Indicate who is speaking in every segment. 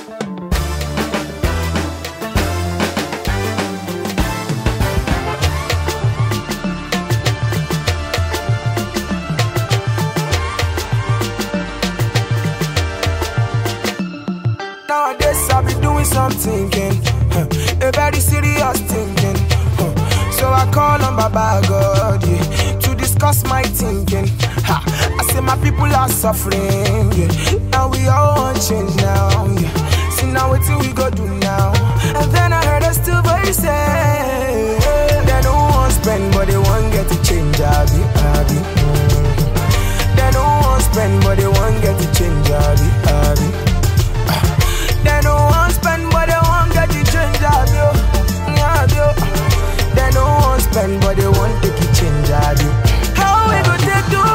Speaker 1: Nowadays I be doing some thinking, a very serious thinking. So I call on Baba God, yeah, to discuss my thinking. I say my people are suffering, yeah. Now we all want change now, yeah. See now what we go do now. And then I heard a still voice say, they don't want spend, but they want get to change. They don't want spend, but they want get to change. They don't want spend, but they want get to change. They don't want spend, but they want take it change. How we go take do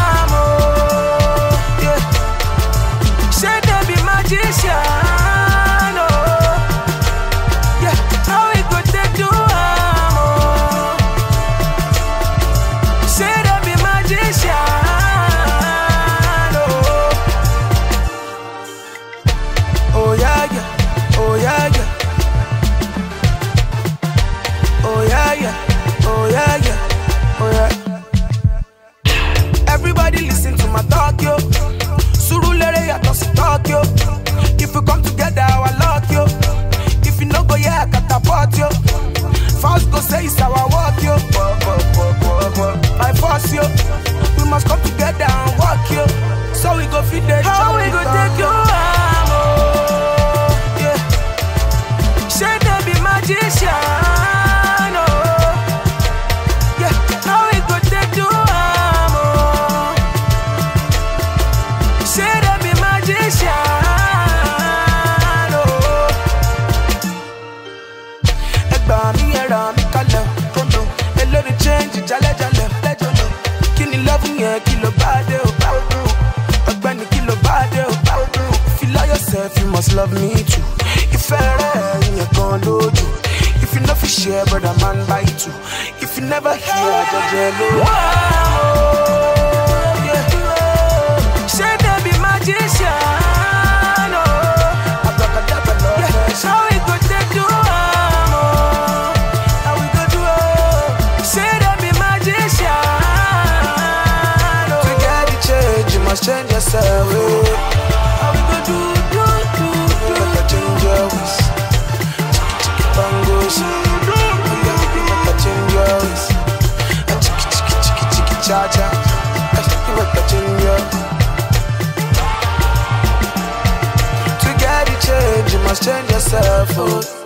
Speaker 1: yeah. Say they be magician, oh. Yeah. How we go take do say they be magician, oh. Oh yeah, yeah. Oh yeah, yeah. Oh yeah, yeah. Oh yeah, yeah. Oh yeah. Everybody listen to my talk, yo. Surulere ya tosi talk, yo. If we come together, I lock, yo. If you no go, yeah, I catapult, yo. Fast go say it's our work, yo. By force, yo. We must come together and work, yo. So we go feed the how we go take you home, oh. Yeah. Say they be magician, oh. Yeah. How we go take you home, oh. Say they be magician, oh. Egba mi era mi kale, kono. Elori change jale jale, lejono. Kini love yen kilo bade o bade. Ogbeni kilo bade o bade. If you love yourself, you must love me too. If you gon' loju. If you know fi share, brother man buy too. If you never hear, the jello. Yeah. Say they be magician, oh. Yeah. How we go take do oh. How we go do oh. Say they be magician, oh. To get the change, you must change yourself, oh. How we go do you gotta change your ways. Bangos, you gotta change your ways. Chiki cha cha, you gotta change your. To get the change, you must change yourself, oh.